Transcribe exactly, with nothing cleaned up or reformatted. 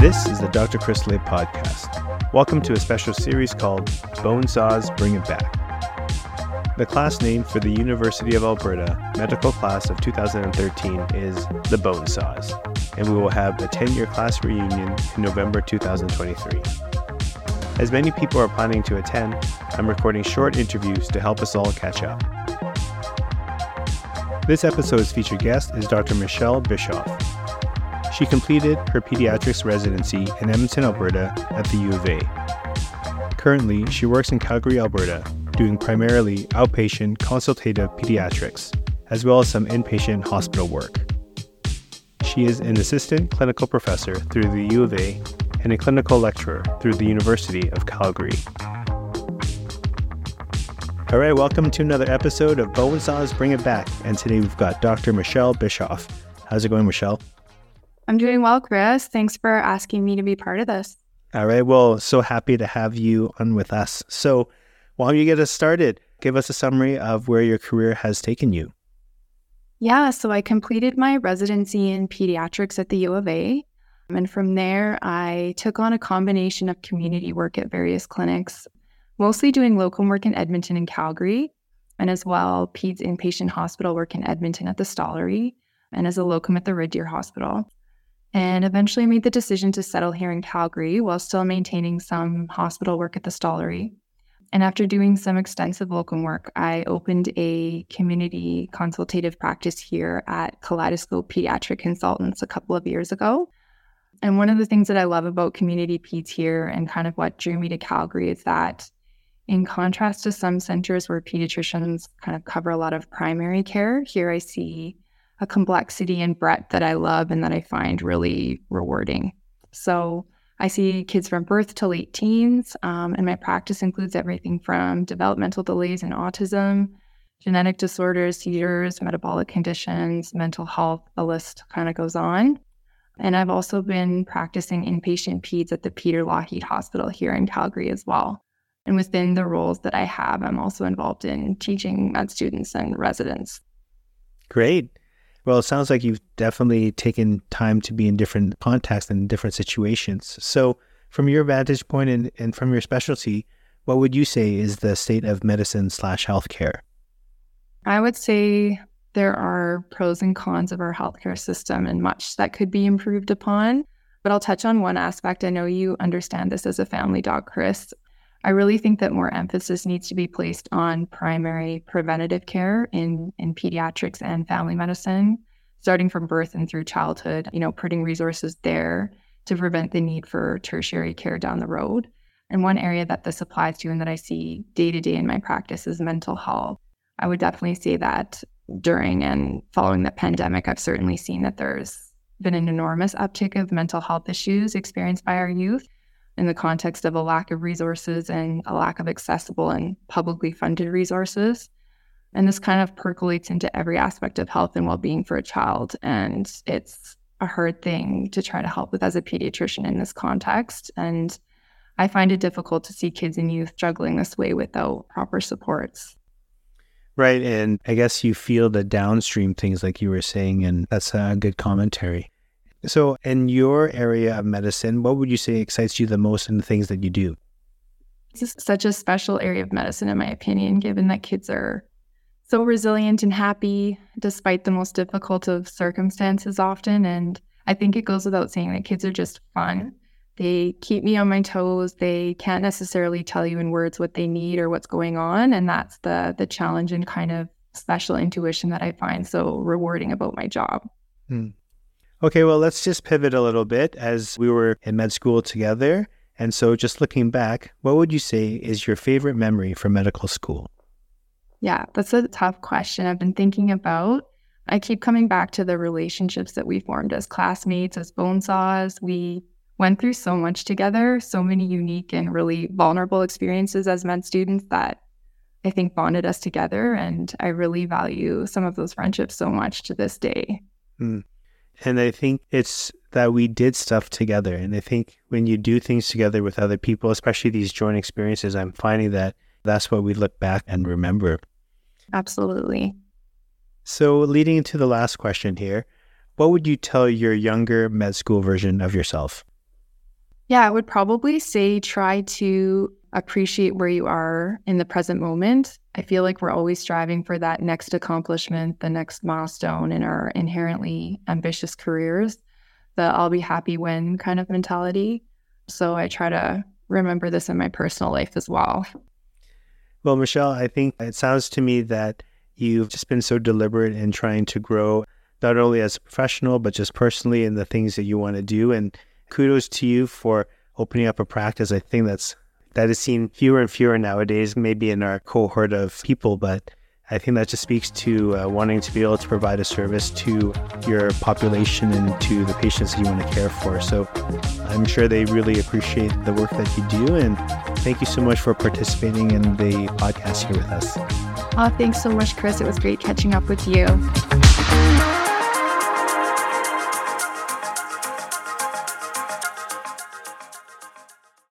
This is the Doctor Chris Lay podcast. Welcome to a special series called Bonesaws Bring It Back. The class name for the University of Alberta medical class of two thousand thirteen is the Bonesaws, and we will have a ten-year class reunion in November two thousand twenty-three. As many people are planning to attend, I'm recording short interviews to help us all catch up. This episode's featured guest is Doctor Michelle Bischoff. She completed her pediatrics residency in Edmonton, Alberta at the U of A. Currently, she works in Calgary, Alberta, doing primarily outpatient consultative pediatrics, as well as some inpatient hospital work. She is an assistant clinical professor through the U of A and a clinical lecturer through the University of Calgary. All right, welcome to another episode of Bonesaws Bring It Back, and today we've got Doctor Michelle Bischoff. How's it going, Michelle? I'm doing well, Chris. Thanks for asking me to be part of this. All right. Well, so happy to have you on with us. So why don't you get us started? Give us a summary of where your career has taken you. Yeah, so I completed my residency in pediatrics at the U of A. And from there, I took on a combination of community work at various clinics, mostly doing locum work in Edmonton and Calgary, and as well peds inpatient hospital work in Edmonton at the Stollery, and as a locum at the Red Deer Hospital. And eventually made the decision to settle here in Calgary while still maintaining some hospital work at the Stollery. And after doing some extensive locum work, I opened a community consultative practice here at Kaleidoscope Pediatric Consultants a couple of years ago. And one of the things that I love about community peds here and kind of what drew me to Calgary is that in contrast to some centers where pediatricians kind of cover a lot of primary care, here I see a complexity and breadth that I love and that I find really rewarding. So I see kids from birth to late teens, um, and my practice includes everything from developmental delays and autism, genetic disorders, seizures, metabolic conditions, mental health, the list kind of goes on. And I've also been practicing inpatient peds at the Peter Lougheed Hospital here in Calgary as well. And within the roles that I have, I'm also involved in teaching med students and residents. Great. Well, it sounds like you've definitely taken time to be in different contexts and different situations. So from your vantage point and, and from your specialty, what would you say is the state of medicine slash healthcare? I would say there are pros and cons of our healthcare system and much that could be improved upon. But I'll touch on one aspect. I know you understand this as a family doc, Chris. I really think that more emphasis needs to be placed on primary preventative care in, in pediatrics and family medicine, starting from birth and through childhood, you know, putting resources there to prevent the need for tertiary care down the road. And one area that this applies to and that I see day to day in my practice is mental health. I would definitely say that during and following the pandemic, I've certainly seen that there's been an enormous uptick of mental health issues experienced by our youth, in the context of a lack of resources and a lack of accessible and publicly funded resources. And this kind of percolates into every aspect of health and well-being for a child. And it's a hard thing to try to help with as a pediatrician in this context. And I find it difficult to see kids and youth struggling this way without proper supports. Right. And I guess you feel the downstream things like you were saying, and that's a good commentary. So in your area of medicine, what would you say excites you the most in the things that you do? This is such a special area of medicine, in my opinion, given that kids are so resilient and happy despite the most difficult of circumstances often. And I think it goes without saying that kids are just fun. They keep me on my toes. They can't necessarily tell you in words what they need or what's going on. And that's the the challenge and kind of special intuition that I find so rewarding about my job. Hmm. Okay, well, let's just pivot a little bit as we were in med school together. And so just looking back, what would you say is your favorite memory from medical school? Yeah, that's a tough question I've been thinking about. I keep coming back to the relationships that we formed as classmates, as bonesaws. We went through so much together, so many unique and really vulnerable experiences as med students that I think bonded us together. And I really value some of those friendships so much to this day. Hmm. And I think it's that we did stuff together. And I think when you do things together with other people, especially these joint experiences, I'm finding that that's what we look back and remember. Absolutely. So leading into the last question here, what would you tell your younger med school version of yourself? Yeah, I would probably say try to appreciate where you are in the present moment. I feel like we're always striving for that next accomplishment, the next milestone in our inherently ambitious careers, the I'll be happy when kind of mentality. So I try to remember this in my personal life as well. Well, Michelle, I think it sounds to me that you've just been so deliberate in trying to grow, not only as a professional, but just personally in the things that you want to do. And kudos to you for opening up a practice. I think that's that is seen fewer and fewer nowadays, maybe in our cohort of people, but I think that just speaks to uh, wanting to be able to provide a service to your population and to the patients that you want to care for. So I'm sure they really appreciate the work that you do. And thank you so much for participating in the podcast here with us. Oh, thanks so much, Chris. It was great catching up with you.